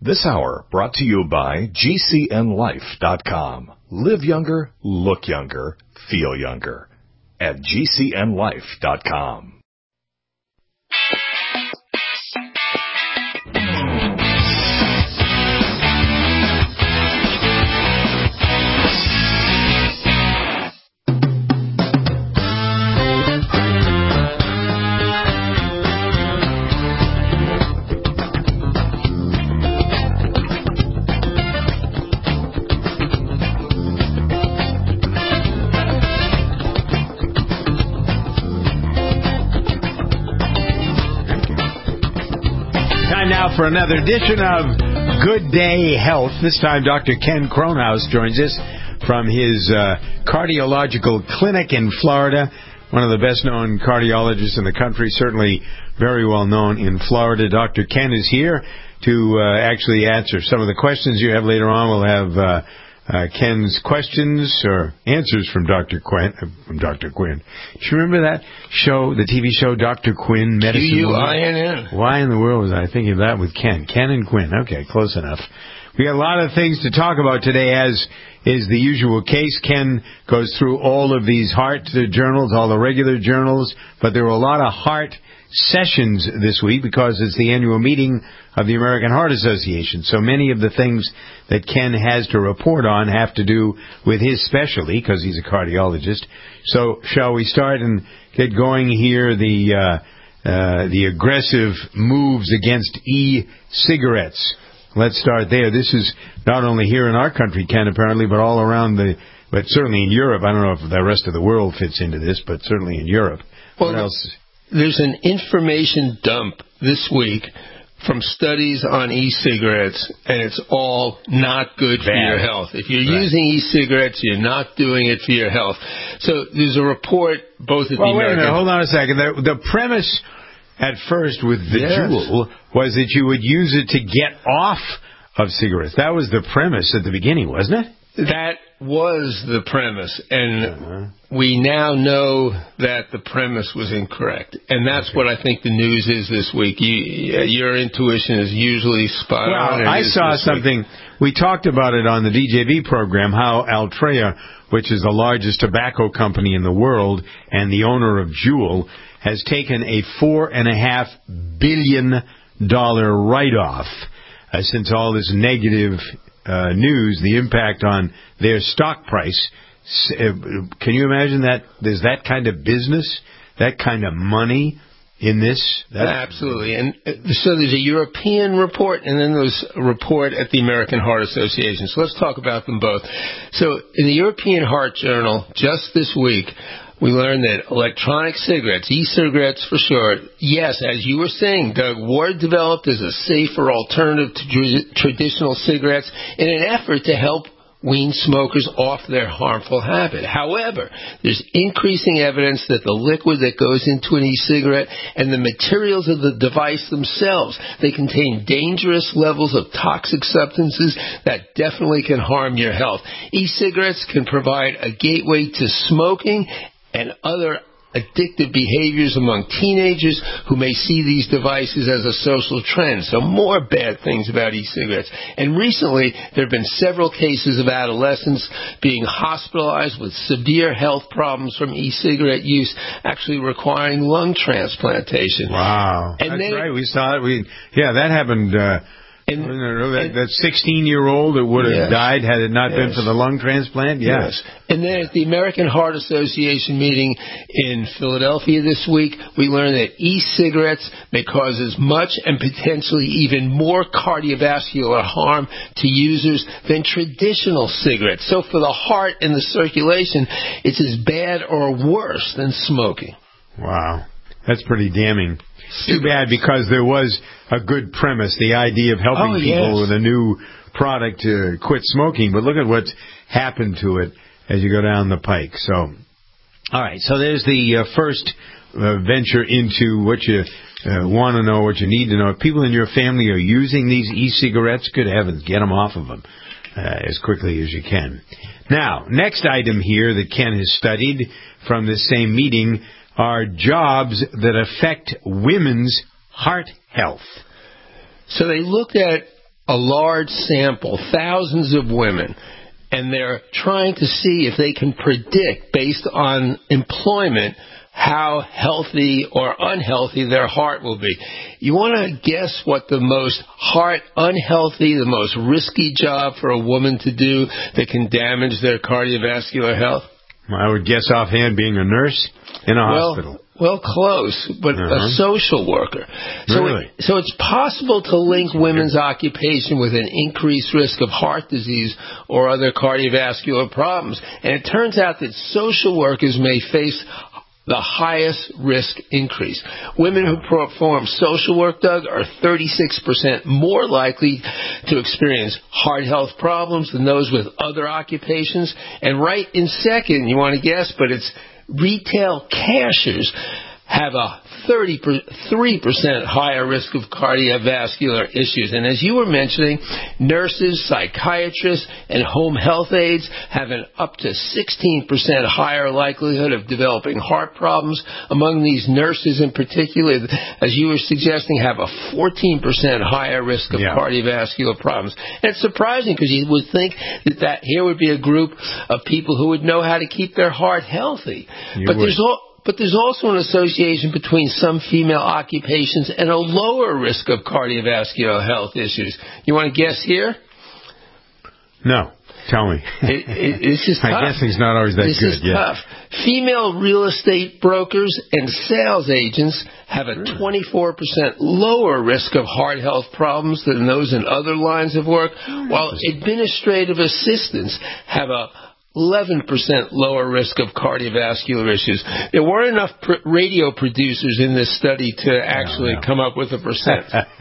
This hour brought to you by GCNLife.com. Live younger, look younger, feel younger. At GCNLife.com. For another edition of Good Day Health. This time, Dr. Ken Kronhaus joins us from his cardiological clinic in Florida. One of the best-known cardiologists in the country, certainly very well known in Florida. Dr. Ken is here to actually answer some of the questions you have later on. We'll have Ken's questions or answers from Dr. Quinn. Do you remember that show, the TV show, Dr. Quinn, Medicine Q-U-I-N-N. Why in the world was I thinking of that with Ken? Ken and Quinn. Okay, close enough. We got a lot of things to talk about today, as is the usual case. Ken goes through all of these heart journals, all the regular journals, but there were a lot of heart sessions this week because it's the annual meeting of the American Heart Association. So many of the things that Ken has to report on have to do with his specialty because he's a cardiologist. So shall we start and get going here? The aggressive moves against e-cigarettes. Let's start there. This is not only here in our country, Ken, apparently, but all around but certainly in Europe. I don't know if the rest of the world fits into this, but certainly in Europe. Well, what else? There's an information dump this week from studies on e-cigarettes, and it's all not good for your health. If you're using e-cigarettes, you're not doing it for your health. So there's a report both at the American... Wait a minute, hold on a second. The premise at first with the Juul was that you would use it to get off of cigarettes. That was the premise at the beginning, wasn't it? That was the premise, and we now know that the premise was incorrect. And that's what I think the news is this week. Your intuition is usually spot on. Well, I saw something. We talked about it on the DJB program, how Altria, which is the largest tobacco company in the world and the owner of Juul, has taken a $4.5 billion write-off since all this negative news, the impact on their stock price. Can you imagine that there's that kind of business, that kind of money in this? Absolutely. And so there's a European report, and then there's a report at the American Heart Association. So let's talk about them both. So in the European Heart Journal, just this week, we learned that electronic cigarettes, e-cigarettes for short, yes, as you were saying, Doug, were developed as a safer alternative to traditional cigarettes in an effort to help wean smokers off their harmful habit. However, there's increasing evidence that the liquid that goes into an e-cigarette and the materials of the device themselves, they contain dangerous levels of toxic substances that definitely can harm your health. E-cigarettes can provide a gateway to smoking and other addictive behaviors among teenagers who may see these devices as a social trend. So more bad things about e-cigarettes. And recently, there have been several cases of adolescents being hospitalized with severe health problems from e-cigarette use, actually requiring lung transplantation. Wow. And that's right. We saw it. That happened... that 16-year-old that would have died had it not been for the lung transplant? Yes. And then at the American Heart Association meeting in Philadelphia this week, we learned that e-cigarettes may cause as much and potentially even more cardiovascular harm to users than traditional cigarettes. So for the heart and the circulation, it's as bad or worse than smoking. Wow. That's pretty damning. Too bad, because there was a good premise, the idea of helping people with a new product to quit smoking. But look at what's happened to it as you go down the pike. So, all right. So there's the first venture into what you want to know, what you need to know. If people in your family are using these e-cigarettes, good heavens, get them off of them as quickly as you can. Now, next item here that Ken has studied from this same meeting are jobs that affect women's heart health. So they looked at a large sample, thousands of women, and they're trying to see if they can predict, based on employment, how healthy or unhealthy their heart will be. You want to guess what the most heart unhealthy, the most risky job for a woman to do that can damage their cardiovascular health? I would guess offhand being a nurse in a hospital. Well, close, but a social worker. Really? So it's possible to link women's occupation with an increased risk of heart disease or other cardiovascular problems. And it turns out that social workers may face the highest risk increase. Women who perform social work, Doug, are 36% more likely to experience heart health problems than those with other occupations. And right in second, you want to guess, but it's retail cashiers have a 33% higher risk of cardiovascular issues. And as you were mentioning, nurses, psychiatrists, and home health aides have an up to 16% higher likelihood of developing heart problems. Among these nurses in particular, as you were suggesting, have a 14% higher risk of cardiovascular problems. And it's surprising because you would think that here would be a group of people who would know how to keep their heart healthy. But there's also an association between some female occupations and a lower risk of cardiovascular health issues. You want to guess here? No. Tell me. It's just tough. My guessing's not always that good. This is tough. Female real estate brokers and sales agents have a 24% lower risk of heart health problems than those in other lines of work, while administrative assistants have a 11% lower risk of cardiovascular issues. There weren't enough radio producers in this study to actually come up with a percent.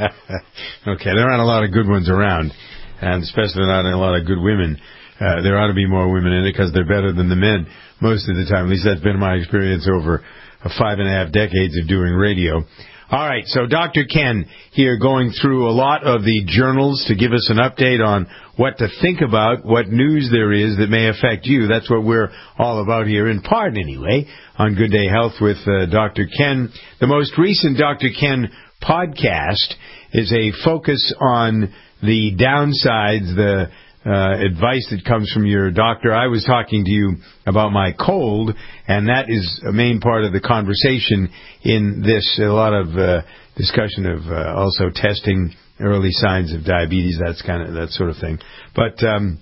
Okay, there aren't a lot of good ones around, and especially not a lot of good women. There ought to be more women in it because they're better than the men most of the time. At least that's been my experience over 5.5 decades of doing radio. All right, so Dr. Ken here going through a lot of the journals to give us an update on what to think about, what news there is that may affect you. That's what we're all about here, in part anyway, on Good Day Health with Dr. Ken. The most recent Dr. Ken podcast is a focus on the downsides, the advice that comes from your doctor. I was talking to you about my cold, and that is a main part of the conversation in this. A lot of discussion of also testing early signs of diabetes, that sort of thing. But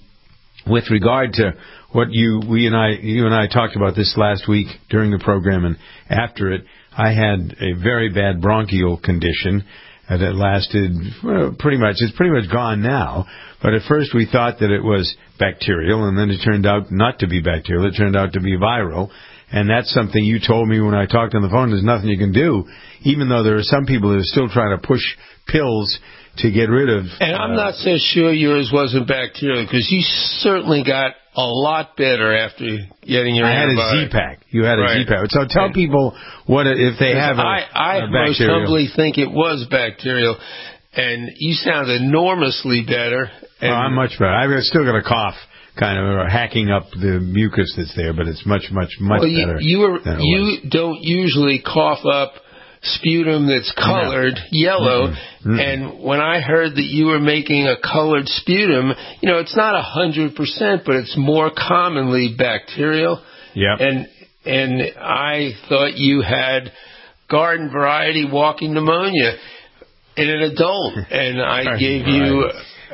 with regard to what you and I talked about this last week during the program and after it, I had a very bad bronchial condition that lasted pretty much. It's pretty much gone now. But at first we thought that it was bacterial, and then it turned out not to be bacterial. It turned out to be viral. And that's something you told me when I talked on the phone. There's nothing you can do, even though there are some people that are still trying to push pills to get rid of. And I'm not so sure yours wasn't bacterial, because you certainly got a lot better after getting your antibiotic. I had a Z-Pack. You had a Z-Pack. So tell people what if they have I a most bacterial. humbly think it was bacterial, and you sound enormously better. I'm much better. I've still got a cough, kind of hacking up the mucus that's there, but it's much better. You don't usually cough up sputum that's colored yellow, and when I heard that you were making a colored sputum, it's not 100%, but it's more commonly bacterial. Yeah. And I thought you had garden variety walking pneumonia in an adult, and I gave you.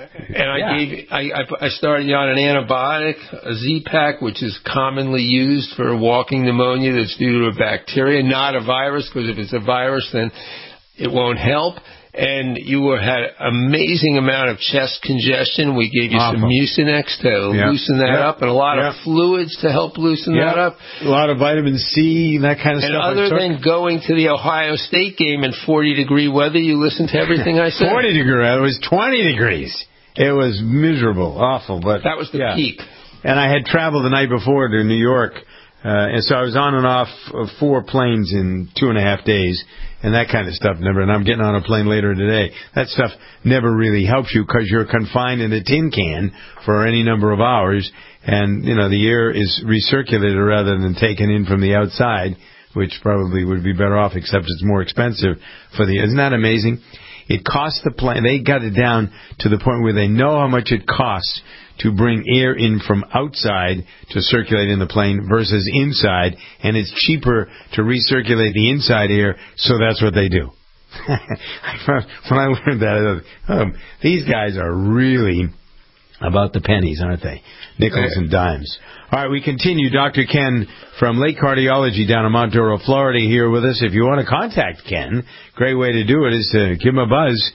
And I started you on an antibiotic, a Z-Pack, which is commonly used for walking pneumonia that's due to a bacteria, not a virus, because if it's a virus, then it won't help. And you had amazing amount of chest congestion. We gave you some Mucinex to loosen that up, and a lot of fluids to help loosen that up. A lot of vitamin C, that kind of stuff. And other than going to the Ohio State game in 40-degree weather, you listened to everything I said? 40 degree. It was 20 degrees. It was miserable, awful. But that was the peak. And I had traveled the night before to New York, and so I was on and off 4 planes in 2.5 days, and that kind of stuff never. And I'm getting on a plane later today. That stuff never really helps you because you're confined in a tin can for any number of hours, and the air is recirculated rather than taken in from the outside, which probably would be better off, except it's more expensive for the. Isn't that amazing? it costs the plane. They got it down to the point where they know how much it costs to bring air in from outside to circulate in the plane versus inside, and it's cheaper to recirculate the inside air, so that's what they do. When I learned that, I thought, these guys are really about the pennies, aren't they? Nickels and dimes. All right, we continue. Dr. Ken from Lake Cardiology down in Montoro, Florida, here with us. If you want to contact Ken, great way to do it is to give him a buzz.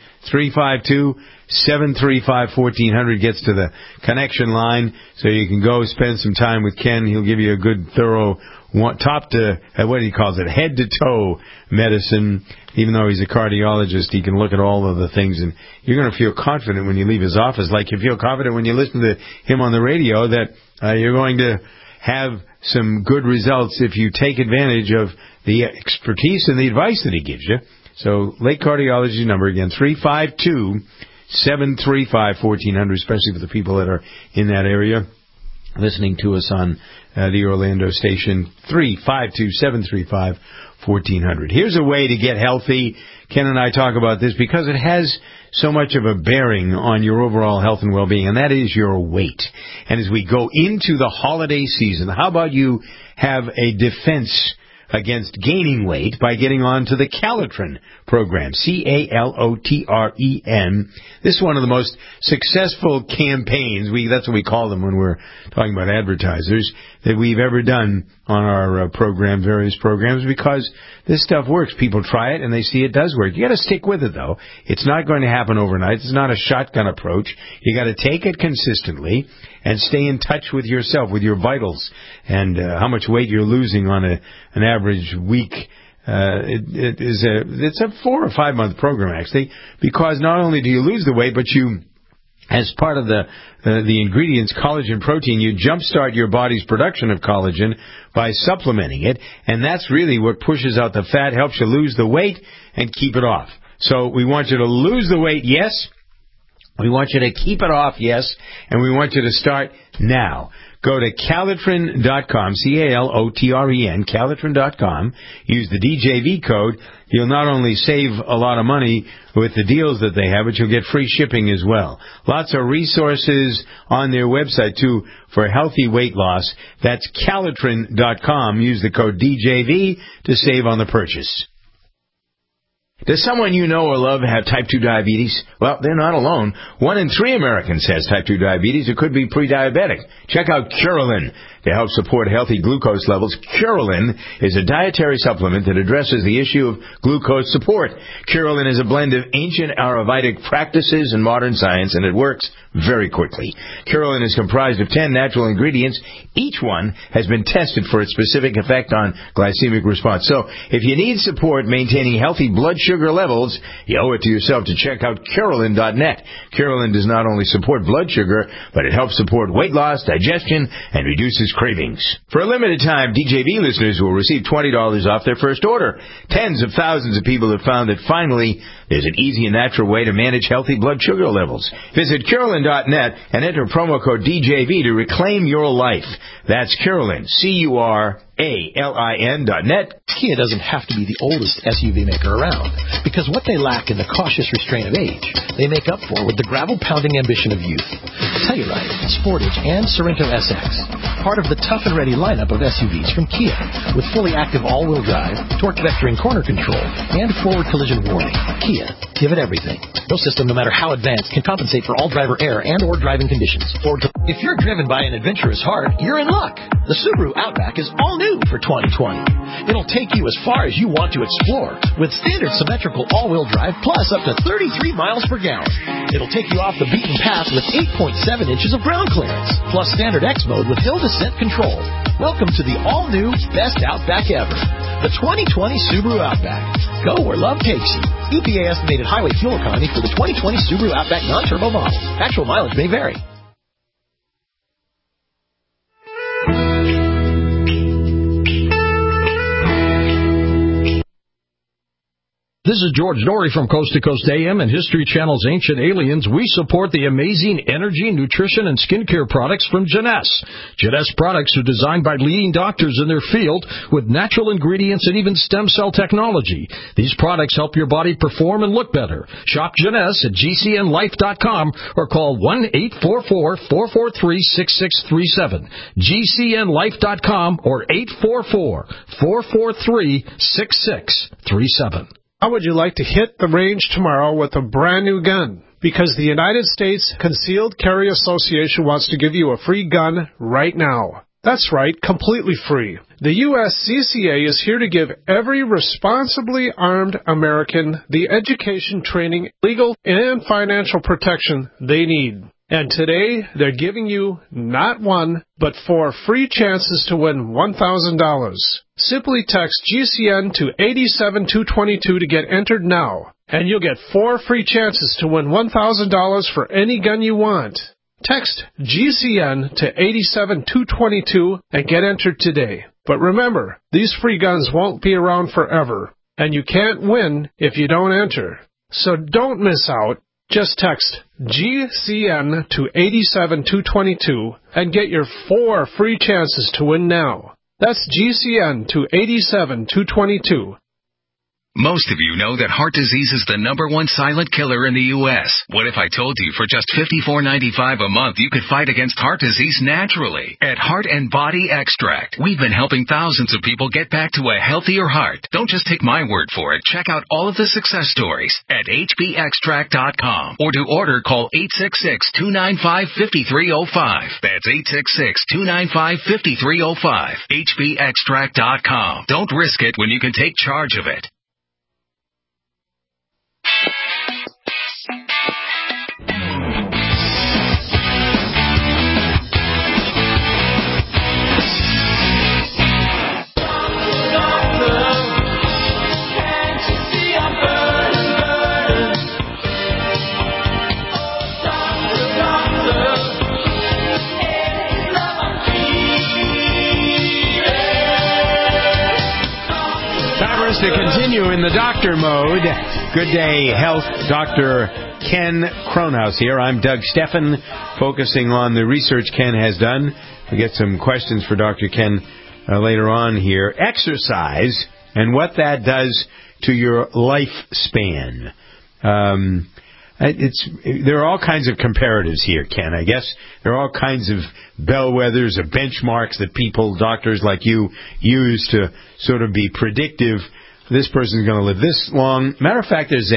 352-735-1400 gets to the connection line, so you can go spend some time with Ken. He'll give you a good, thorough, top to, what he calls it, head to toe medicine. Even though he's a cardiologist, he can look at all of the things, and you're going to feel confident when you leave his office, like you feel confident when you listen to him on the radio, that you're going to have some good results if you take advantage of the expertise and the advice that he gives you. So, Lake Cardiology number again, 352-735-1400, especially for the people that are in that area listening to us on the Orlando station, 352-735-1400. Here's a way to get healthy. Ken and I talk about this because it has so much of a bearing on your overall health and well-being, and that is your weight. And as we go into the holiday season, how about you have a defense against gaining weight by getting on to the Calitrin program, Calotren. This is one of the most successful campaigns, that's what we call them when we're talking about advertisers, that we've ever done on our program, various programs, because this stuff works. People try it and they see it does work. You got to stick with it, though. It's not going to happen overnight. It's not a shotgun approach. You got to take it consistently and stay in touch with yourself, with your vitals, and how much weight you're losing on an average week. It's a 4 or 5 month program, actually, because not only do you lose the weight, but you, as part of the ingredients, collagen protein, you jumpstart your body's production of collagen by supplementing it, and that's really what pushes out the fat, helps you lose the weight, and keep it off. So we want you to lose the weight, yes. We want you to keep it off, yes, and we want you to start now. Go to Calotren.com, Calotren, Calotren.com. Use the DJV code. You'll not only save a lot of money with the deals that they have, but you'll get free shipping as well. Lots of resources on their website, too, for healthy weight loss. That's Calotren.com. Use the code DJV to save on the purchase. Does someone you know or love have type 2 diabetes? Well, they're not alone. 1 in 3 Americans has type 2 diabetes or could be pre-diabetic. Check out Curelin to help support healthy glucose levels. Curelin is a dietary supplement that addresses the issue of glucose support. Curelin is a blend of ancient Ayurvedic practices and modern science, and it works very quickly. Curelin is comprised of 10 natural ingredients. Each one has been tested for its specific effect on glycemic response. So if you need support maintaining healthy blood sugar levels, you owe it to yourself to check out Curelin.net. Curelin does not only support blood sugar, but it helps support weight loss, digestion, and reduces cravings. For a limited time, DJV listeners will receive $20 off their first order. Tens of thousands of people have found that finally there's an easy and natural way to manage healthy blood sugar levels. Visit Curelin.net and enter promo code DJV to reclaim your life. That's Curelin, Curalin.net. Kia doesn't have to be the oldest SUV maker around, because what they lack in the cautious restraint of age, they make up for with the gravel-pounding ambition of youth. Telluride, Sportage, and Sorento SX, part of the tough and ready lineup of SUVs from Kia, with fully active all-wheel drive, torque vectoring corner control, and forward collision warning. Kia, give it everything. No system, no matter how advanced, can compensate for all driver error and or driving conditions. If you're driven by an adventurous heart, you're in luck. The Subaru Outback is all new for 2020. It'll take you as far as you want to explore, with standard symmetrical all-wheel drive plus up to 33 miles per gallon. It'll take you off the beaten path with 8.7 inches of ground clearance, plus standard X mode with hill descent control. Welcome to the all-new best Outback ever, the 2020 Subaru Outback. Go where love takes you. EPA estimated highway fuel economy for the 2020 Subaru Outback non-turbo model. Actual mileage may vary. This is George Norrie from Coast to Coast AM and History Channel's Ancient Aliens. We support the amazing energy, nutrition, and skincare products from Jeunesse. Jeunesse products are designed by leading doctors in their field with natural ingredients and even stem cell technology. These products help your body perform and look better. Shop Jeunesse at GCNlife.com or call 1-844-443-6637. GCNlife.com or 844-443-6637. How would you like to hit the range tomorrow with a brand new gun? Because the United States Concealed Carry Association wants to give you a free gun right now. That's right, completely free. The USCCA is here to give every responsibly armed American the education, training, legal, and financial protection they need. And today, they're giving you not one, but 4 free chances to win $1,000. Simply text GCN to 87222 to get entered now, and you'll get 4 free chances to win $1,000 for any gun you want. Text GCN to 87222 and get entered today. But remember, these free guns won't be around forever, and you can't win if you don't enter. So don't miss out. Just text GCN to 87222 and get your 4 free chances to win now. That's GCN to 87222. Most of you know that heart disease is the #1 silent killer in the U.S. What if I told you for just $54.95 a month you could fight against heart disease naturally? At Heart and Body Extract, we've been helping thousands of people get back to a healthier heart. Don't just take my word for it. Check out all of the success stories at hbextract.com. Or to order, call 866-295-5305. That's 866-295-5305. hbextract.com. Don't risk it when you can take charge of it. To continue in the doctor mode, Good Day Health, Dr. Ken Kronhaus here. I'm Doug Steffen, focusing on the research Ken has done. We get some questions for Dr. Ken later on here. Exercise and what that does to your lifespan. There are all kinds of comparatives here, Ken. I guess there are all kinds of bellwethers or benchmarks that people, doctors like you, use to sort of be predictive. This person's going to live this long. Matter of fact, there's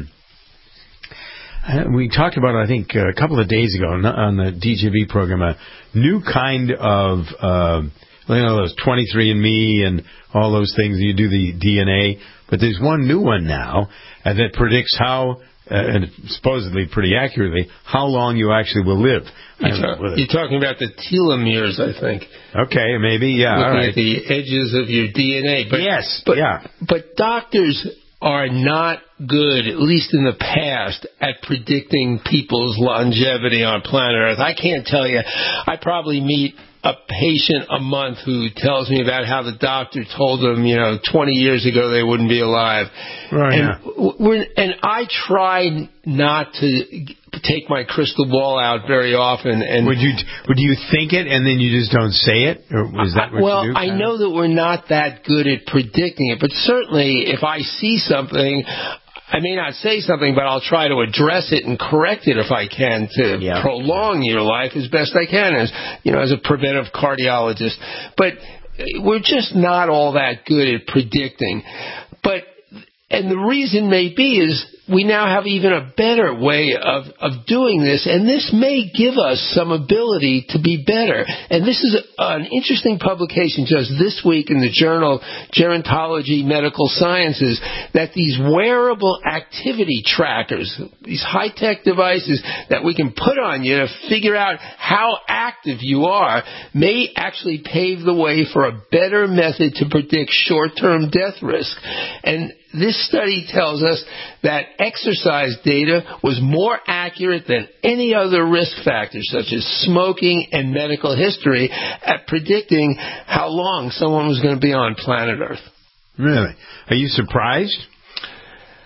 we talked about it, I think, a couple of days ago on the DJV program, a new kind of, those 23andMe and all those things. You do the DNA. But there's one new one now that predicts how, and supposedly pretty accurately, how long you actually will live. You're talking about the telomeres, I think. Okay, maybe, yeah. Looking all right. at the edges of your DNA. But doctors are not good, at least in the past, at predicting people's longevity on planet Earth. I can't tell you. I probably meet a patient a month who tells me about how the doctor told them, 20 years ago they wouldn't be alive. Right. And I try not to take my crystal ball out very often. And would you think it and then you just don't say it? Or is that what you do? I know that we're not that good at predicting it, but certainly if I see something, I may not say something, but I'll try to address it and correct it if I can to prolong your life as best I can as a preventive cardiologist. But we're just not all that good at predicting. And the reason may be is we now have even a better way of doing this, and this may give us some ability to be better. And this is an interesting publication just this week in the journal Gerontology Medical Sciences, that these wearable activity trackers, these high-tech devices that we can put on you to figure out how active you are, may actually pave the way for a better method to predict short-term death risk. And this study tells us that exercise data was more accurate than any other risk factors, such as smoking and medical history, at predicting how long someone was going to be on planet Earth. Really? Are you surprised?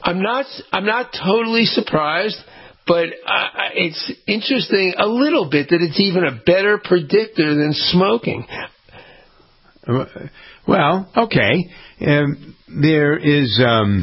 I'm not totally surprised, but it's interesting a little bit that it's even a better predictor than smoking. Well, okay. There is,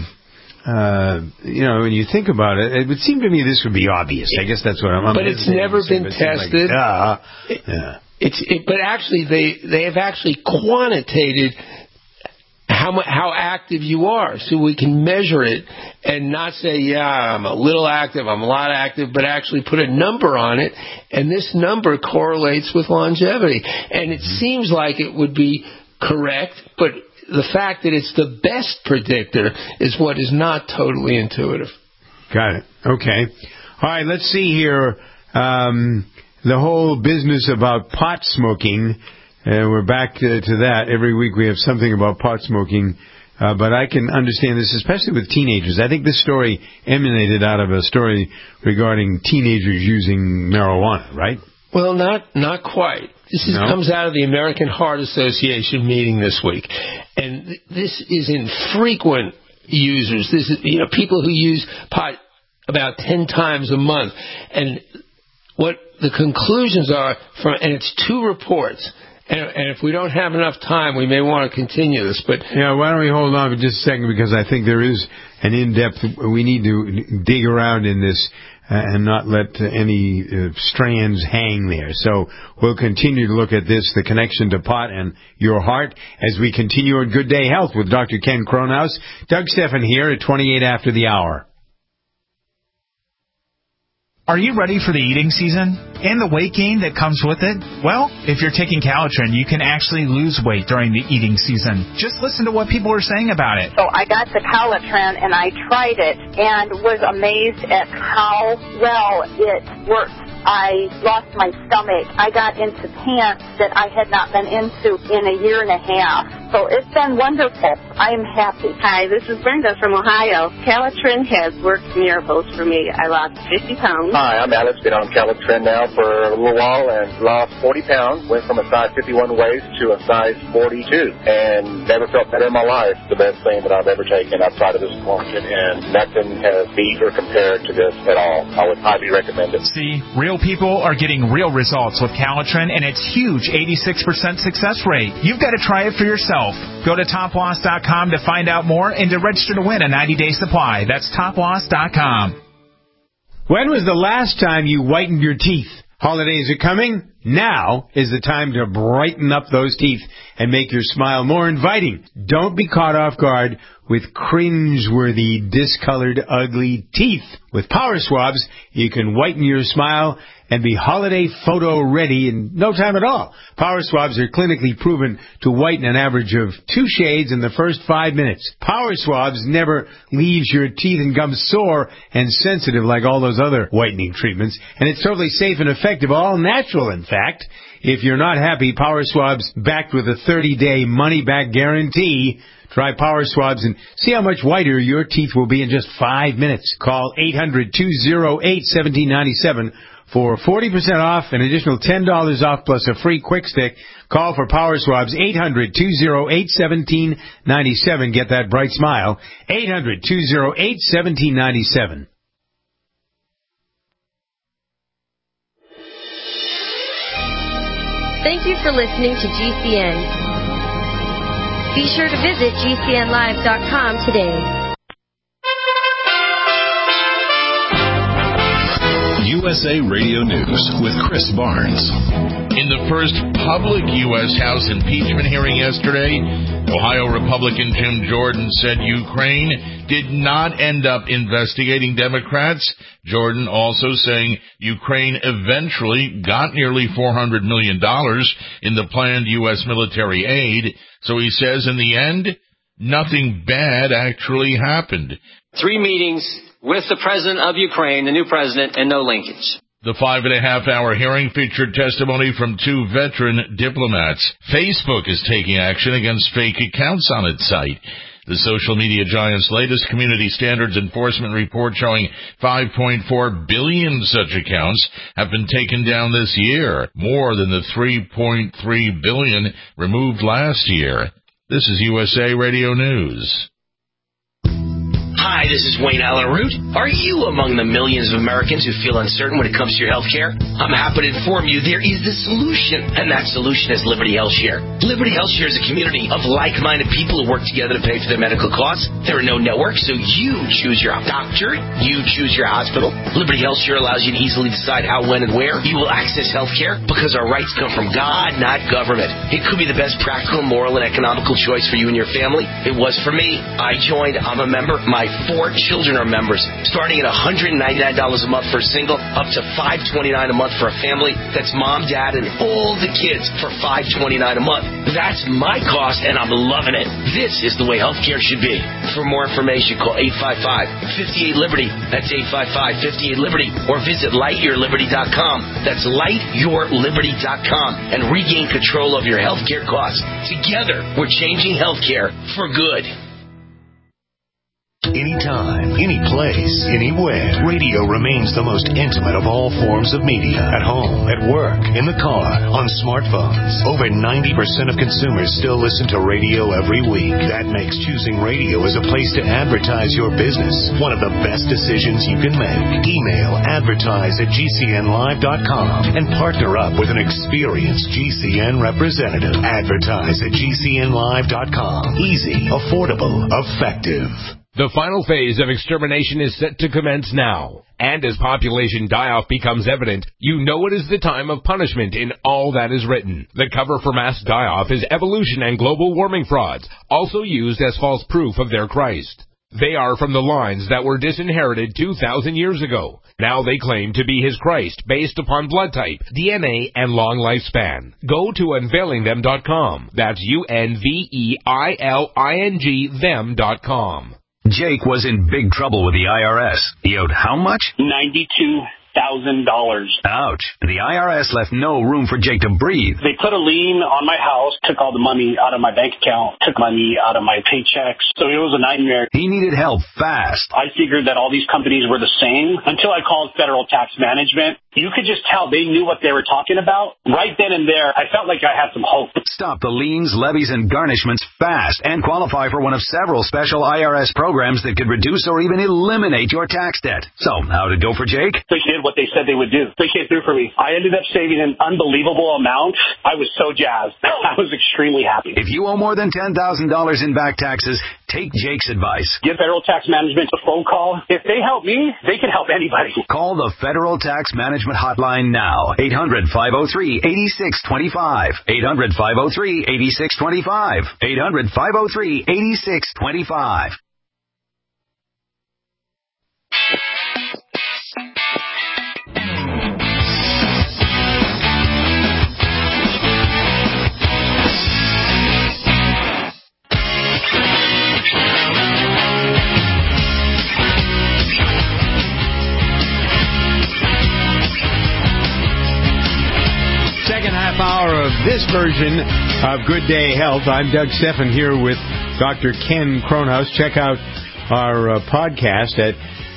when you think about it, it would seem to me this would be obvious. I guess that's what I'm. But it's never been tested. But actually, they have actually quantitated how active you are, so we can measure it and not say, yeah, I'm a little active, I'm a lot active, but actually put a number on it, and this number correlates with longevity. And it seems like it would be correct, but the fact that it's the best predictor is what is not totally intuitive. Got it. Okay. All right, let's see here. The whole business about pot smoking, we're back to that. Every week we have something about pot smoking, but I can understand this, especially with teenagers. I think this story emanated out of a story regarding teenagers using marijuana, right? Well, not quite. This comes out of the American Heart Association meeting this week, and this is in frequent users. This is people who use pot about 10 times a month, and what the conclusions are and it's 2 reports. And if we don't have enough time, we may want to continue this. But yeah, why don't we hold on for just a second, because I think there is an in-depth. We need to dig around in this and not let any strands hang there. So we'll continue to look at this, the connection to pot and your heart, as we continue on Good Day Health with Dr. Ken Cronhaus. Doug Stephan here at 28 after the hour. Are you ready for the eating season and the weight gain that comes with it? Well, if you're taking Calitrin, you can actually lose weight during the eating season. Just listen to what people are saying about it. So I got the Calitrin and I tried it and was amazed at how well it worked. I lost my stomach. I got into pants that I had not been into in a year and a half. So it's been wonderful. I am happy. Hi, this is Brenda from Ohio. Calitrin has worked miracles for me. I lost 50 pounds. Hi, I'm Alex. Been on Calitrin now for a little while and lost 40 pounds. Went from a size 51 waist to a size 42 and never felt better in my life. The best thing that I've ever taken outside of this quarantine, and nothing has beat or compared to this at all. I would highly recommend it. See, real people are getting real results with Calitrin, and its huge 86% success rate. You've got to try it for yourself. Go to toploss.com to find out more and to register to win a 90-day supply. That's toploss.com. When was the last time you whitened your teeth? Holidays are coming. Now is the time to brighten up those teeth and make your smile more inviting. Don't be caught off guard with cringe-worthy, discolored, ugly teeth. With Power Swabs, you can whiten your smile and be holiday photo ready in no time at all. Power Swabs are clinically proven to whiten an average of 2 shades in the first 5 minutes. Power Swabs never leaves your teeth and gums sore and sensitive like all those other whitening treatments. And it's totally safe and effective, all natural in fact. If you're not happy, Power Swabs backed with a 30-day money-back guarantee. Try Power Swabs and see how much whiter your teeth will be in just 5 minutes. Call 800-208-1797 for 40% off, an additional $10 off plus a free quick stick. Call for Power Swabs, 800-208-1797. Get that bright smile. 800-208-1797. Thank you for listening to GCN. Be sure to visit GCNlive.com today. USA Radio News with Chris Barnes. In the first public U.S. House impeachment hearing yesterday, Ohio Republican Jim Jordan said Ukraine did not end up investigating Democrats. Jordan also saying Ukraine eventually got nearly $400 million in the planned U.S. military aid. So he says in the end, nothing bad actually happened. 3 meetings with the president of Ukraine, the new president, and no linkage. The 5.5-hour hearing featured testimony from 2 veteran diplomats. Facebook is taking action against fake accounts on its site. The social media giant's latest community standards enforcement report showing 5.4 billion such accounts have been taken down this year, more than the 3.3 billion removed last year. This is USA Radio News. Hi, this is Wayne Allen Root. Are you among the millions of Americans who feel uncertain when it comes to your health care? I'm happy to inform you there is the solution, and that solution is Liberty HealthShare. Liberty HealthShare is a community of like-minded people who work together to pay for their medical costs. There are no networks, so you choose your doctor, you choose your hospital. Liberty HealthShare allows you to easily decide how, when, and where you will access health care because our rights come from God, not government. It could be the best practical, moral, and economical choice for you and your family. It was for me. I joined. I'm a member. My 4 children are members, starting at $199 a month for a single, up to $529 a month for a family. That's mom, dad, and all the kids for $529 a month. That's my cost, and I'm loving it. This is the way healthcare should be. For more information, call 855-58-LIBERTY. That's 855-58-LIBERTY. Or visit lightyourliberty.com. That's lightyourliberty.com, and regain control of your healthcare costs. Together, we're changing healthcare for good. Anytime, any place, anywhere. Radio remains the most intimate of all forms of media. At home, at work, in the car, on smartphones. Over 90% of consumers still listen to radio every week. That makes choosing radio as a place to advertise your business one of the best decisions you can make. Email advertise@gcnlive.com and partner up with an experienced GCN representative. Advertise@gcnlive.com. Easy, affordable, effective. The final phase of extermination is set to commence now. And as population die-off becomes evident, you know it is the time of punishment in all that is written. The cover for mass die-off is evolution and global warming frauds, also used as false proof of their Christ. They are from the lines that were disinherited 2,000 years ago. Now they claim to be his Christ based upon blood type, DNA, and long lifespan. Go to unveilingthem.com. That's UNVEILING them.com. Jake was in big trouble with the IRS. He owed how much? $92,000. Ouch. The IRS left no room for Jake to breathe. They put a lien on my house, took all the money out of my bank account, took money out of my paychecks. So it was a nightmare. He needed help fast. I figured that all these companies were the same until I called Federal Tax Management. You could just tell they knew what they were talking about. Right then and there, I felt like I had some hope. Stop the liens, levies, and garnishments fast and qualify for one of several special IRS programs that could reduce or even eliminate your tax debt. So, how'd it go for Jake? They did what they said they would do. They came through for me. I ended up saving an unbelievable amount. I was so jazzed. I was extremely happy. If you owe more than $10,000 in back taxes, take Jake's advice. Give Federal Tax Management a phone call. If they help me, they can help anybody. Call the Federal Tax Management hotline now. 800-503-8625. 800-503-8625. 800-503-8625. Second half hour of this version of Good Day Health. I'm Doug Stephan here with Dr. Ken Kronhaus. Check out our podcast at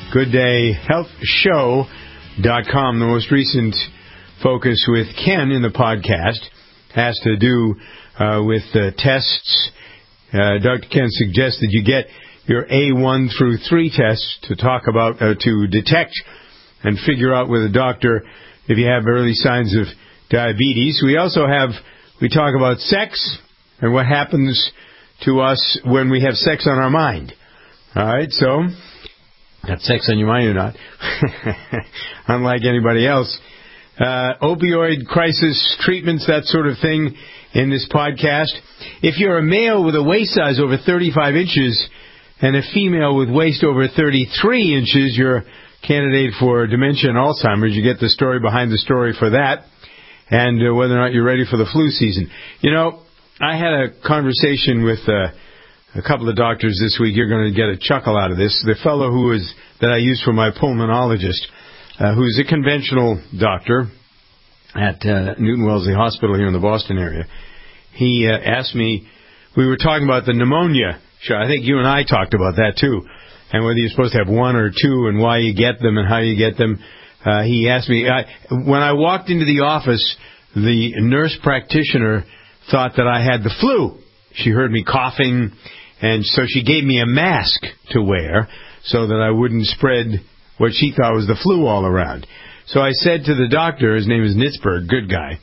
gooddayhealthshow.com. The most recent focus with Ken in the podcast has to do with tests. Dr. Ken suggested you get your A1 through 3 tests to talk about, to detect and figure out with a doctor if you have early signs of diabetes. We talk about sex and what happens to us when we have sex on our mind. All right, so got sex on your mind or not? Unlike anybody else. Opioid crisis treatments, that sort of thing in this podcast. If you're a male with a waist size over 35 inches and a female with waist over 33 inches, you're a candidate for dementia and Alzheimer's. You get the story behind the story for that, and whether or not you're ready for the flu season. You know, I had a conversation with a couple of doctors this week. You're going to get a chuckle out of this. The fellow that I use for my pulmonologist, who's a conventional doctor at Newton Wellesley Hospital here in the Boston area, he asked me, we were talking about the pneumonia. Sure, I think you and I talked about that too, and whether you're supposed to have 1 or 2 and why you get them and how you get them. He asked me, when I walked into the office, the nurse practitioner thought that I had the flu. She heard me coughing, and so she gave me a mask to wear so that I wouldn't spread what she thought was the flu all around. So I said to the doctor, his name is Nitzberg, good guy,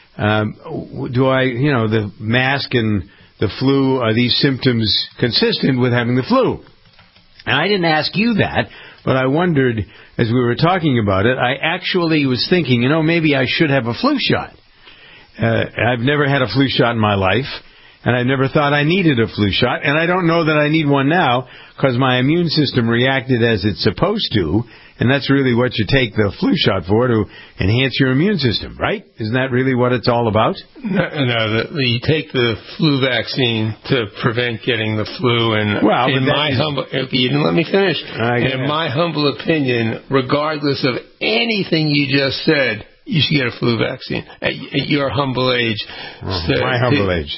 the mask and the flu, are these symptoms consistent with having the flu? And I didn't ask you that, but I wondered, as we were talking about it, I actually was thinking, maybe I should have a flu shot. I've never had a flu shot in my life, and I never thought I needed a flu shot, and I don't know that I need one now, because my immune system reacted as it's supposed to, and that's really what you take the flu shot for, to enhance your immune system, right? Isn't that really what it's all about? No, you take the flu vaccine to prevent getting the flu, and you didn't let me finish. In my humble opinion, regardless of anything you just said, you should get a flu vaccine at your humble age. My humble age.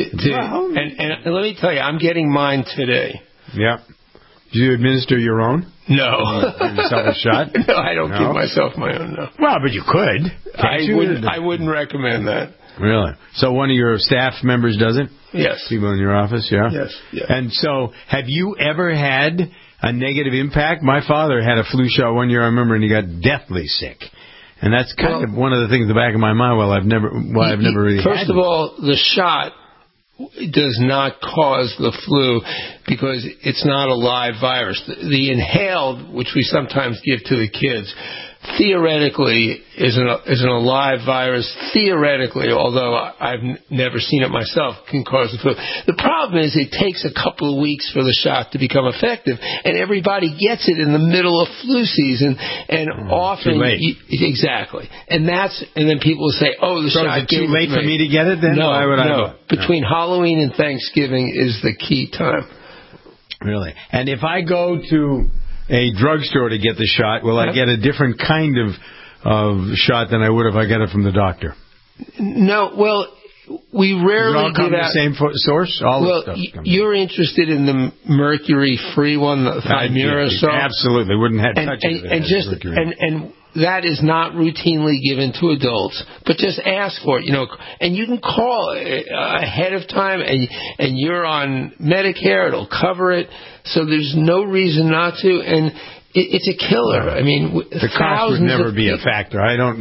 And let me tell you, I'm getting mine today. Yeah. Do you administer your own? No. Give yourself a shot? No, I don't give myself my own, no. Well, but you could. I wouldn't recommend that. Really? So one of your staff members does it? Yes. People in your office, yeah? Yes. And so, have you ever had a negative impact? My father had a flu shot one year, I remember, and he got deathly sick. And that's kind of one of the things in the back of my mind. I've never really had it. First of all, the shot does not cause the flu because it's not a live virus. The inhaled, which we sometimes give to the kids, theoretically is an alive virus. Theoretically, although I've never seen it myself, can cause the flu. The problem is it takes a couple of weeks for the shot to become effective, and everybody gets it in the middle of flu season, and often too late. Exactly. And then people will say, "Oh, the shot." Is it too late for me to get it then? No, Why would no. Between Halloween and Thanksgiving is the key time. Really? And if I go to a drugstore to get the shot, will I get a different kind of shot than I would if I got it from the doctor? No, well, we rarely give out the same source. You're interested in the mercury-free one, the thimerosal. Absolutely, wouldn't have touched it. And that is not routinely given to adults, but just ask for it, and you can call ahead of time, and you're on Medicare, it'll cover it, so there's no reason not to, and it's a killer. I mean, the cost would never be a factor.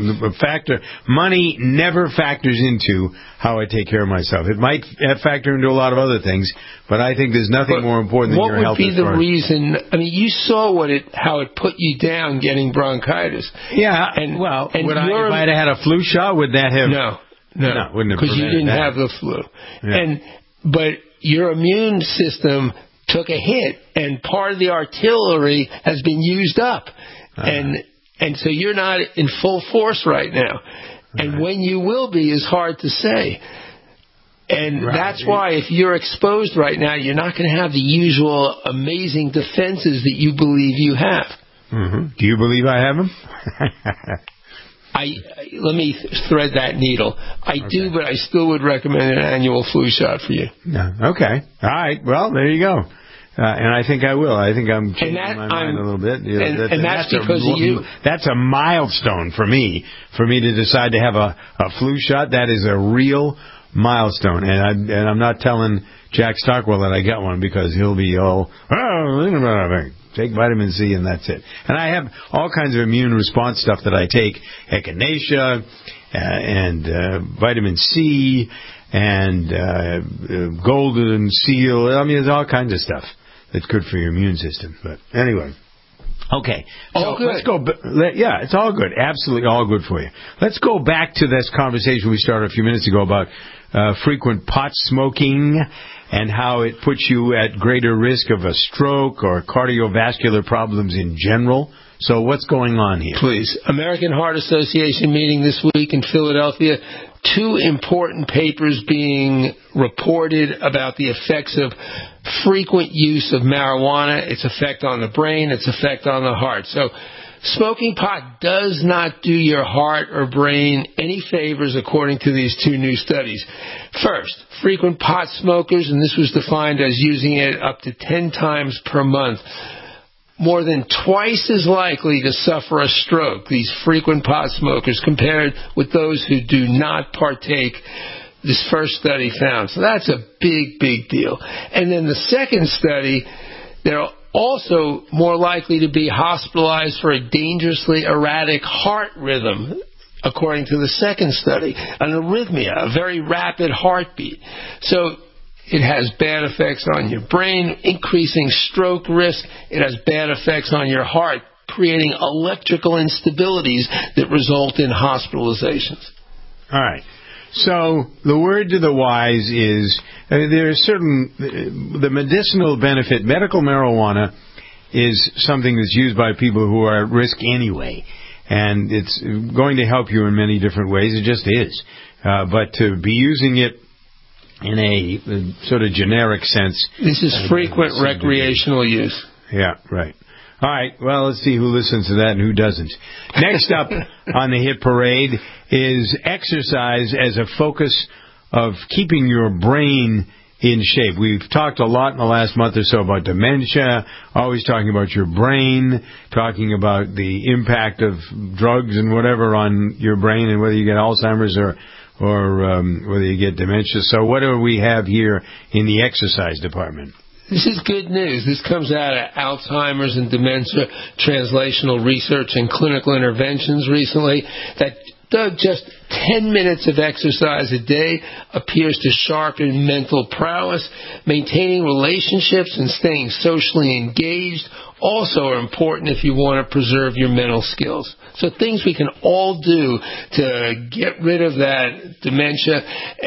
Money never factors into how I take care of myself. It might factor into a lot of other things, but I think there's nothing more important than your health. What would be the reason? I mean, you saw how it put you down getting bronchitis. Yeah, if I had had a flu shot, would that have? No, wouldn't have, because you didn't have the flu. Yeah. But your immune system took a hit, and part of the artillery has been used up, and so you're not in full force right now, and when you will be is hard to say, and that's why if you're exposed right now, you're not going to have the usual amazing defenses that you believe you have. Mm-hmm. Do you believe I have them? Let me thread that needle. I do, but I still would recommend an annual flu shot for you. Yeah. Okay. All right. Well, there you go. And I think I will. I think I'm changing my mind a little bit. And that's because of you. That's a milestone for me. For me to decide to have a flu shot, that is a real milestone. And I'm not telling Jack Stockwell that I got one because he'll be all, take vitamin C and that's it. And I have all kinds of immune response stuff that I take, echinacea and vitamin C and golden seal. I mean, there's all kinds of stuff that's good for your immune system. But anyway. Okay. All good. Let's go. Yeah, it's all good. Absolutely all good for you. Let's go back to this conversation we started a few minutes ago about frequent pot smoking and how it puts you at greater risk of a stroke or cardiovascular problems in general. So what's going on here? Please. American Heart Association meeting this week in Philadelphia. 2 important papers being reported about the effects of frequent use of marijuana, its effect on the brain, its effect on the heart. So smoking pot does not do your heart or brain any favors according to these 2 new studies. First, frequent pot smokers, and this was defined as using it up to 10 times per month, more than twice as likely to suffer a stroke, these frequent pot smokers, compared with those who do not partake, this first study found. So that's a big, big deal. And then the second study, there also more likely to be hospitalized for a dangerously erratic heart rhythm, according to the second study, an arrhythmia, a very rapid heartbeat. So it has bad effects on your brain, increasing stroke risk. It has bad effects on your heart, creating electrical instabilities that result in hospitalizations. All right. So the word to the wise is there are the medicinal benefit. Medical marijuana is something that's used by people who are at risk anyway, and it's going to help you in many different ways. It just is. But to be using it in a sort of generic sense. This is frequent recreational use. Yeah, right. All right, well, let's see who listens to that and who doesn't. Next up on the hit parade is exercise as a focus of keeping your brain in shape. We've talked a lot in the last month or so about dementia, always talking about your brain, talking about the impact of drugs and whatever on your brain and whether you get Alzheimer's or whether you get dementia. So what do we have here in the exercise department? This is good news. This comes out of Alzheimer's and dementia translational research and clinical interventions recently that just 10 minutes of exercise a day appears to sharpen mental prowess. Maintaining relationships and staying socially engaged also are important if you want to preserve your mental skills. So things we can all do to get rid of that dementia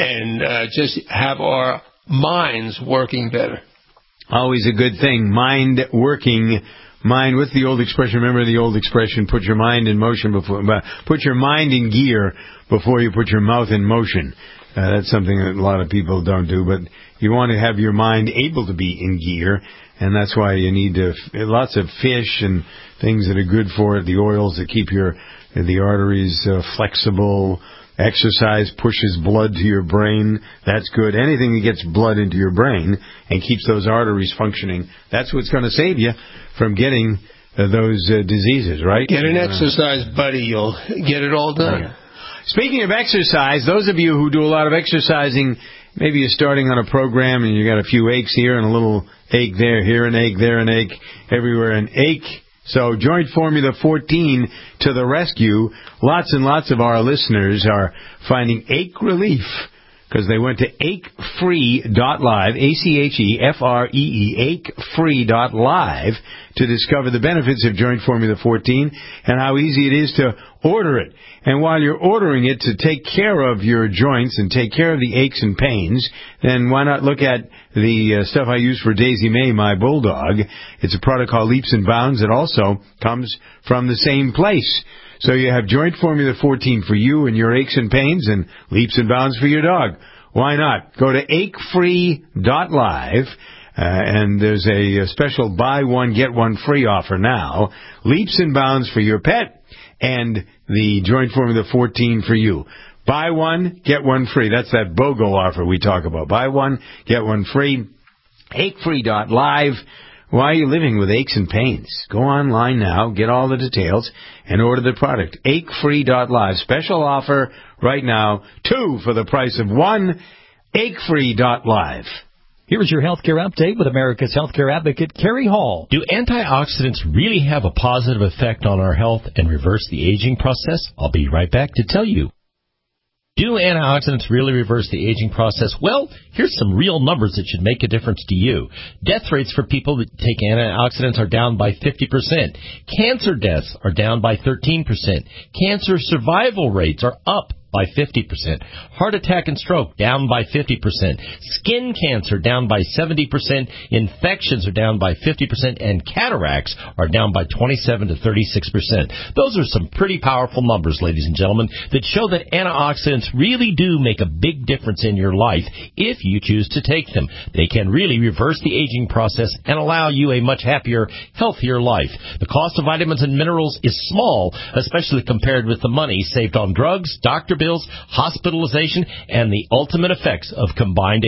and just have our minds working better. Always a good thing. Mind working. Mind with the old expression. Remember the old expression, put your mind in motion put your mind in gear before you put your mouth in motion. That's something that a lot of people don't do, but you want to have your mind able to be in gear, and that's why you need lots of fish and things that are good for it, the oils that keep the arteries flexible. Exercise pushes blood to your brain. That's good. Anything that gets blood into your brain and keeps those arteries functioning, that's what's going to save you from getting those diseases, right? Get an exercise buddy. You'll get it all done. Right. Speaking of exercise, those of you who do a lot of exercising, maybe you're starting on a program and you got a few aches here and a little ache there, here an ache, there an ache, everywhere an ache. So Joint Formula 14 to the rescue. Lots and lots of our listeners are finding ache relief because they went to achefree.live, ACHEFREE, achefree.live to discover the benefits of Joint Formula 14 and how easy it is to order it. And while you're ordering it to take care of your joints and take care of the aches and pains, then why not look at the stuff I use for Daisy May, my bulldog. It's a product called Leaps and Bounds that also comes from the same place. So you have Joint Formula 14 for you and your aches and pains and Leaps and Bounds for your dog. Why not? Go to achefree.live. And there's a special buy one, get one free offer now. Leaps and Bounds for your pet and the Joint Formula 14 for you. Buy one, get one free. That's that BOGO offer we talk about. Buy one, get one free. Achefree.live. Why are you living with aches and pains? Go online now, get all the details, and order the product. Achefree.live. Special offer right now. 2 for the price of 1. Achefree.live. Here's your healthcare update with America's healthcare advocate, Kerry Hall. Do antioxidants really have a positive effect on our health and reverse the aging process? I'll be right back to tell you. Do antioxidants really reverse the aging process? Well, here's some real numbers that should make a difference to you. Death rates for people that take antioxidants are down by 50%. Cancer deaths are down by 13%. Cancer survival rates are up by 50%. Heart attack and stroke down by 50%. Skin cancer down by 70%. Infections are down by 50%. And cataracts are down by 27 to 36%. Those are some pretty powerful numbers, ladies and gentlemen, that show that antioxidants really do make a big difference in your life if you choose to take them. They can really reverse the aging process and allow you a much happier, healthier life. The cost of vitamins and minerals is small, especially compared with the money saved on drugs, doctor bills, hospitalization, and the ultimate effects of combined aging.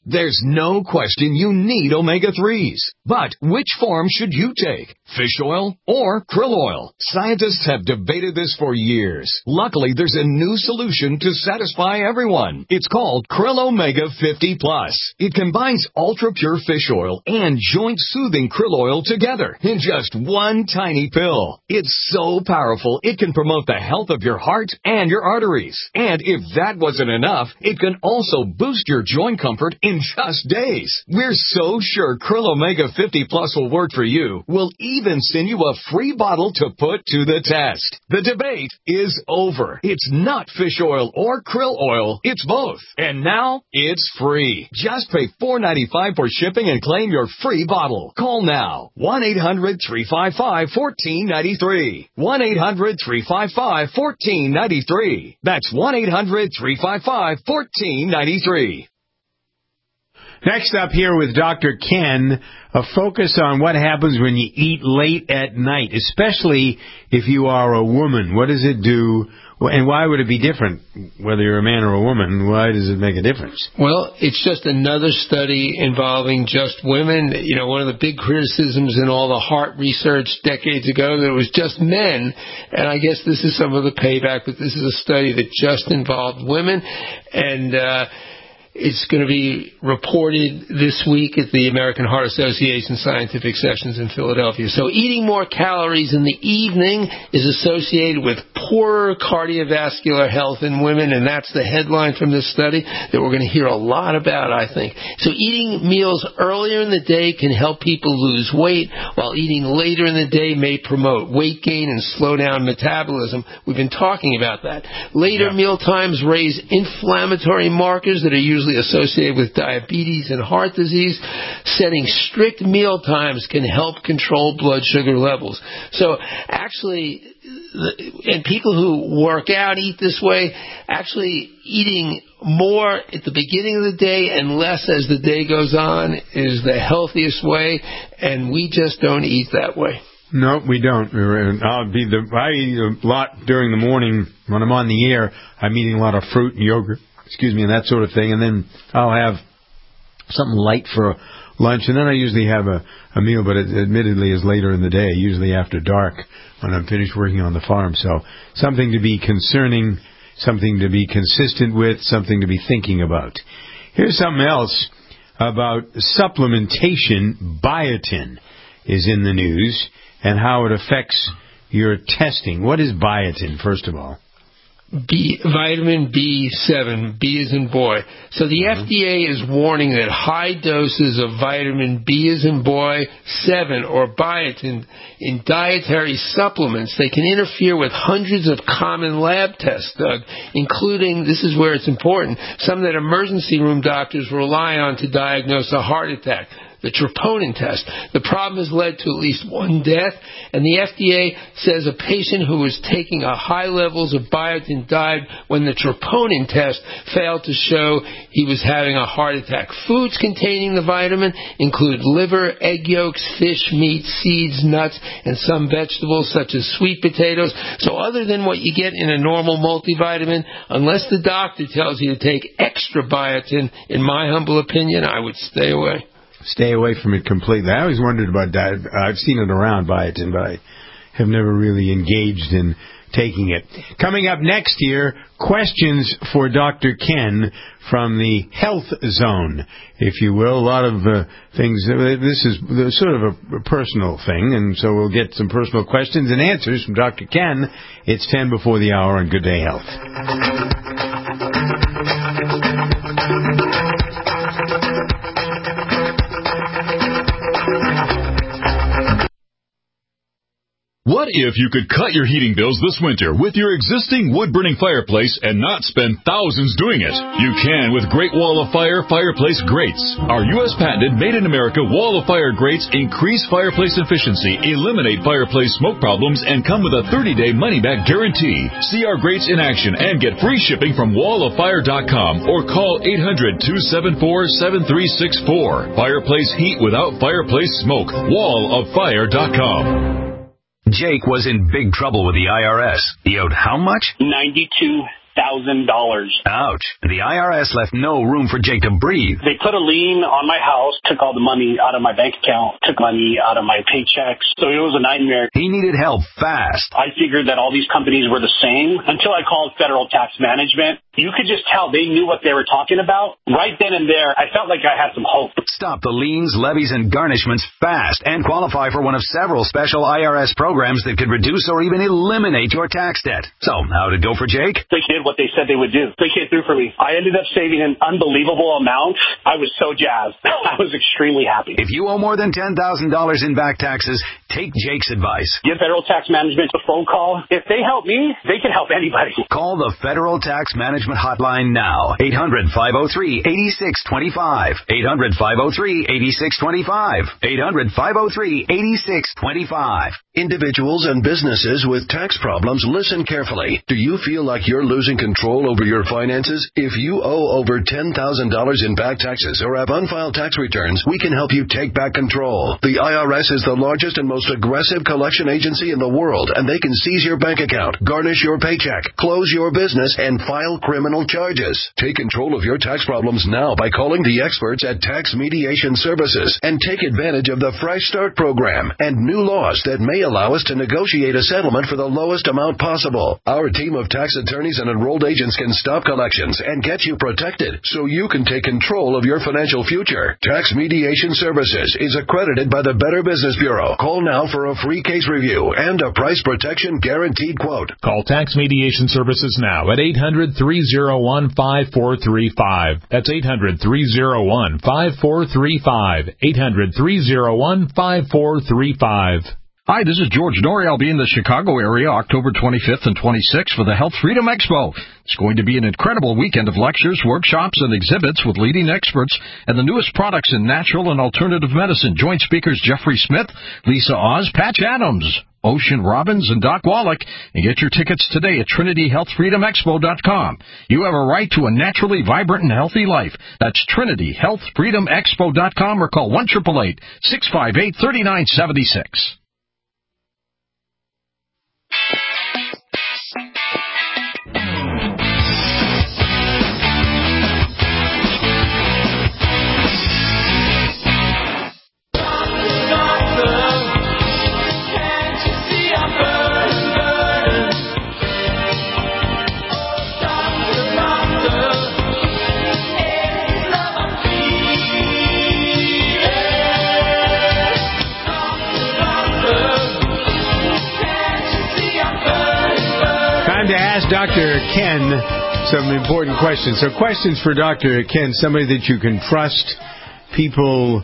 There's no question you need omega-3s. But which form should you take? Fish oil or krill oil? Scientists have debated this for years. Luckily, there's a new solution to satisfy everyone. It's called Krill Omega 50 Plus. It combines ultra-pure fish oil and joint-soothing krill oil together in just one tiny pill. It's so powerful, it can promote the health of your heart and your arteries. And if that wasn't enough, it can also boost your joint comfort in just days. We're so sure Krill Omega 50 Plus will work for you. We'll even send you a free bottle to put to the test. The debate is over. It's not fish oil or krill oil. It's both. And now it's free. Just pay $4.95 for shipping and claim your free bottle. Call now. 1-800-355-1493. 1-800-355-1493. That's 1-800-355-1493. Next up here with Dr. Ken, a focus on what happens when you eat late at night, especially if you are a woman. What does it do, and why would it be different, whether you're a man or a woman? Why does it make a difference? Well, it's just another study involving just women. You know, one of the big criticisms in all the heart research decades ago, that it was just men, and I guess this is some of the payback, but this is a study that just involved women, and it's going to be reported this week at the American Heart Association Scientific Sessions in Philadelphia. So eating more calories in the evening is associated with poorer cardiovascular health in women, and that's the headline from this study that we're going to hear a lot about, I think. So eating meals earlier in the day can help people lose weight, while eating later in the day may promote weight gain and slow down metabolism. We've been talking about that. Later meal times raise inflammatory markers that are usually associated with diabetes and heart disease. Setting strict meal times can help control blood sugar levels. So actually, and people who work out eat this way, actually eating more at the beginning of the day and less as the day goes on is the healthiest way, and we just don't eat that way. No, we don't. I eat a lot during the morning when I'm on the air. I'm eating a lot of fruit and yogurt, and that sort of thing, and then I'll have something light for lunch, and then I usually have a meal, but it admittedly is later in the day, usually after dark when I'm finished working on the farm. So something to be concerning, something to be consistent with, something to be thinking about. Here's something else about supplementation. Biotin is in the news and how it affects your testing. What is biotin, first of all? Vitamin B7, B as in boy. So the FDA is warning that high doses of vitamin B as in boy 7 or biotin in dietary supplements, they can interfere with hundreds of common lab tests, Doug, including, this is where it's important, some that emergency room doctors rely on to diagnose a heart attack. The troponin test. The problem has led to at least one death, and the FDA says a patient who was taking high levels of biotin died when the troponin test failed to show he was having a heart attack. Foods containing the vitamin include liver, egg yolks, fish, meat, seeds, nuts, and some vegetables such as sweet potatoes. So other than what you get in a normal multivitamin, unless the doctor tells you to take extra biotin, in my humble opinion, I would stay away. Stay away from it completely. I always wondered about that. I've seen it around biotin, but I have never really engaged in taking it. Coming up next year, questions for Dr. Ken from the Health Zone, if you will. A lot of things. This is sort of a personal thing, and so we'll get some personal questions and answers from Dr. Ken. It's 10 before the hour on Good Day Health. What if you could cut your heating bills this winter with your existing wood-burning fireplace and not spend thousands doing it? You can with Great Wall of Fire fireplace grates. Our U.S. patented made-in-America Wall of Fire grates increase fireplace efficiency, eliminate fireplace smoke problems, and come with a 30-day money-back guarantee. See our grates in action and get free shipping from walloffire.com or call 800-274-7364. Fireplace heat without fireplace smoke. walloffire.com. Jake was in big trouble with the IRS. He owed how much? $92,000. Ouch. The IRS left no room for Jake to breathe. They put a lien on my house, took all the money out of my bank account, took money out of my paychecks. So it was a nightmare. He needed help fast. I figured that all these companies were the same until I called Federal Tax Management. You could just tell they knew what they were talking about. Right then and there, I felt like I had some hope. Stop the liens, levies, and garnishments fast and qualify for one of several special IRS programs that could reduce or even eliminate your tax debt. So, how'd it go for Jake? They did what they said they would do. They came through for me. I ended up saving an unbelievable amount. I was so jazzed. I was extremely happy. If you owe more than $10,000 in back taxes, take Jake's advice. Give Federal Tax Management a phone call. If they help me, they can help anybody. Call the Federal Tax Management Hotline now. 800-503-8625. 800-503-8625. 800-503-8625. Individuals and businesses with tax problems, listen carefully. Do you feel like you're losing control over your finances? If you owe over $10,000 in back taxes or have unfiled tax returns, we can help you take back control. The IRS is the largest and most aggressive collection agency in the world, and they can seize your bank account, garnish your paycheck, close your business, and file criminal charges. Take control of your tax problems now by calling the experts at Tax Mediation Services and take advantage of the Fresh Start program and new laws that may allow us to negotiate a settlement for the lowest amount possible. Our team of tax attorneys and enrolled agents can stop collections and get you protected so you can take control of your financial future. Tax Mediation Services is accredited by the Better Business Bureau. Call now for a free case review and a price protection guaranteed quote. Call Tax Mediation Services now at 800-301-5435. That's 800-301-5435. 800-301-5435. Hi, this is George Norrie. I'll be in the Chicago area October 25th and 26th for the Health Freedom Expo. It's going to be an incredible weekend of lectures, workshops, and exhibits with leading experts and the newest products in natural and alternative medicine. Joint speakers Jeffrey Smith, Lisa Oz, Patch Adams, Ocean Robbins, and Doc Wallach. And get your tickets today at TrinityHealthFreedomExpo.com. You have a right to a naturally vibrant and healthy life. That's TrinityHealthFreedomExpo.com or call 1-888-658-3976. To ask Dr. Ken some important questions. So questions for Dr. Ken, somebody that you can trust. People,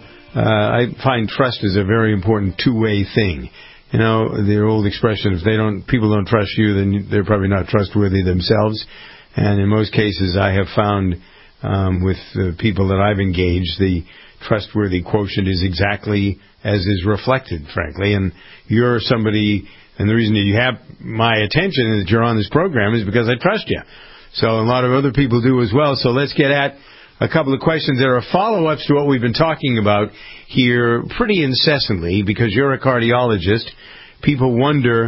I find trust is a very important two-way thing. You know, the old expression, if people don't trust you, then they're probably not trustworthy themselves. And in most cases, I have found with the people that I've engaged, the trustworthy quotient is exactly as is reflected, frankly. And you're somebody... And the reason that you have my attention and that you're on this program is because I trust you. So a lot of other people do as well. So let's get at a couple of questions that are follow-ups to what we've been talking about here pretty incessantly, because you're a cardiologist. People wonder,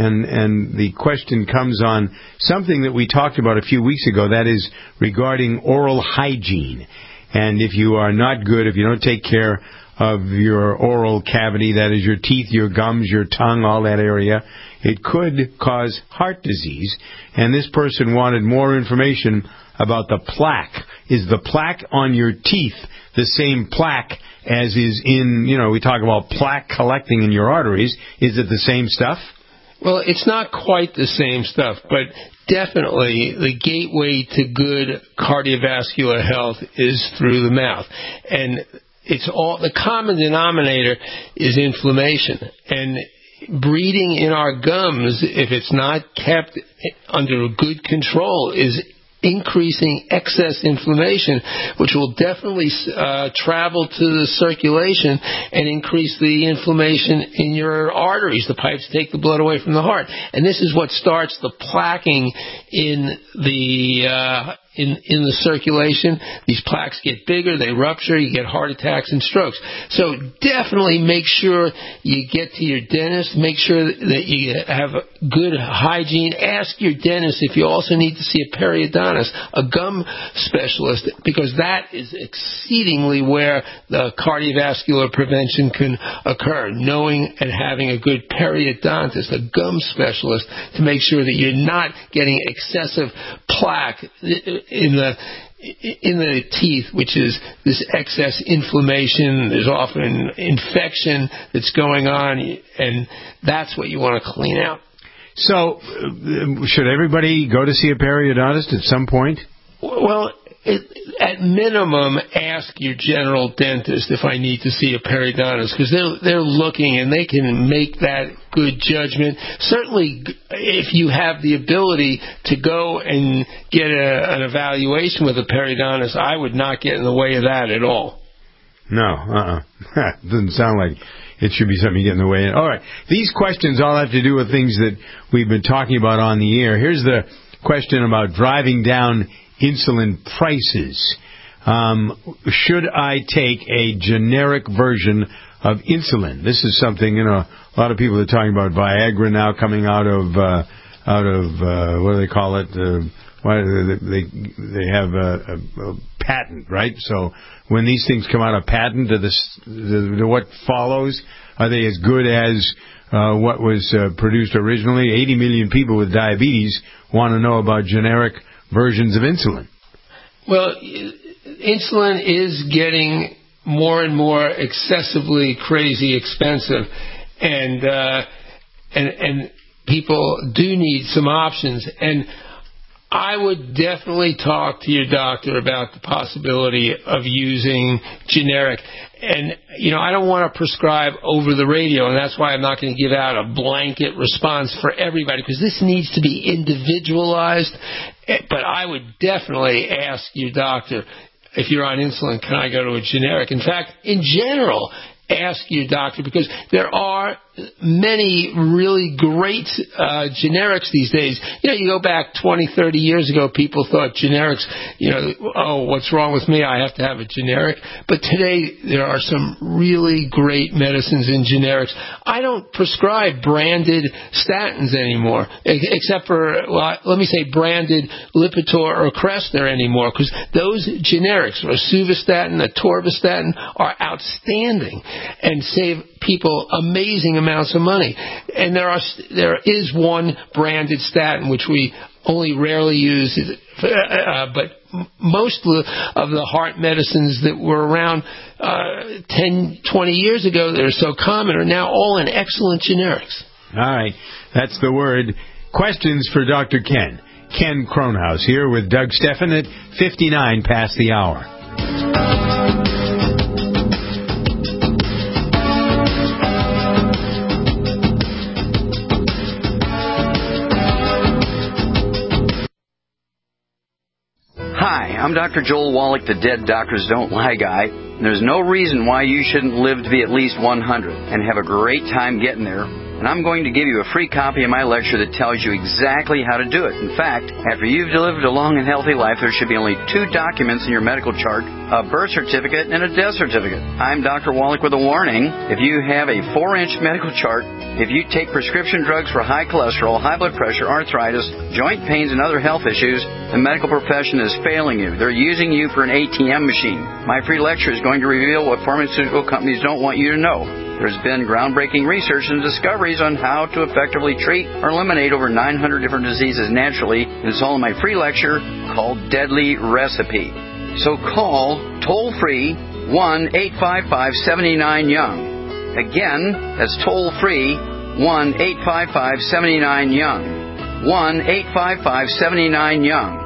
and the question comes on something that we talked about a few weeks ago, that is regarding oral hygiene. And if you are not good, if you don't take care of your oral cavity, that is your teeth, your gums, your tongue, all that area, it could cause heart disease. And this person wanted more information about the plaque. Is the plaque on your teeth the same plaque as is in, we talk about plaque collecting in your arteries? Is it the same stuff? Well, it's not quite the same stuff, but definitely the gateway to good cardiovascular health is through the mouth. And it's all, the common denominator is inflammation, and breathing in our gums, if it's not kept under good control, is increasing excess inflammation, which will definitely travel to the circulation and increase the inflammation in your arteries. The pipes take the blood away from the heart. And this is what starts the plaquing in the circulation. These plaques get bigger, they rupture, you get heart attacks and strokes. So definitely make sure you get to your dentist, make sure that you have good hygiene. Ask your dentist if you also need to see a periodontist, a gum specialist, because that is exceedingly where the cardiovascular prevention can occur. Knowing and having a good periodontist, a gum specialist, to make sure that you're not getting excessive plaque in the teeth, which is this excess inflammation. There's often infection that's going on, and that's what you want to clean out. So, should everybody go to see a periodontist at some point? Well, at minimum, ask your general dentist if I need to see a periodontist, because they're looking and they can make that good judgment. Certainly, if you have the ability to go and get an evaluation with a periodontist, I would not get in the way of that at all. No, doesn't sound like it should be something you get in the way of. All right, these questions all have to do with things that we've been talking about on the air. Here's the question about driving down insulin prices. Should I take a generic version of insulin? This is something, a lot of people are talking about Viagra now coming out of what do they call it? They have a patent, right? So when these things come out of patent, what follows, are they as good as what was produced originally? 80 million people with diabetes want to know about generic versions of insulin. Well, insulin is getting more and more excessively crazy expensive, and people do need some options. And I would definitely talk to your doctor about the possibility of using generic. And, I don't want to prescribe over the radio, and that's why I'm not going to give out a blanket response for everybody, because this needs to be individualized. But I would definitely ask your doctor, if you're on insulin, can I go to a generic? In fact, in general, ask your doctor, because there are many really great generics these days. You go back 20, 30 years ago, people thought generics, oh, what's wrong with me? I have to have a generic. But today, there are some really great medicines in generics. I don't prescribe branded statins anymore, except for, let me say branded Lipitor or Crestor anymore, because those generics, rosuvastatin, atorvastatin, are outstanding and save people amazing amounts of money. And there is one branded statin which we only rarely use, but most of the heart medicines that were around 10, 20 years ago that are so common are now all in excellent generics. All right, that's the word. Questions for Dr. Ken. Ken Kronhaus here with Doug Steffen at 59 past the hour. Hi, I'm Dr. Joel Wallach, the Dead Doctors Don't Lie guy. And there's no reason why you shouldn't live to be at least 100 and have a great time getting there. And I'm going to give you a free copy of my lecture that tells you exactly how to do it. In fact, after you've lived a long and healthy life, there should be only 2 documents in your medical chart, a birth certificate and a death certificate. I'm Dr. Wallach with a warning. If you have a 4-inch medical chart, if you take prescription drugs for high cholesterol, high blood pressure, arthritis, joint pains, and other health issues, the medical profession is failing you. They're using you for an ATM machine. My free lecture is going to reveal what pharmaceutical companies don't want you to know. There's been groundbreaking research and discoveries on how to effectively treat or eliminate over 900 different diseases naturally, and it's all in my free lecture called Deadly Recipe. So call toll-free 1-855-79-YOUNG. Again, that's toll-free 1-855-79-YOUNG. 1-855-79-YOUNG.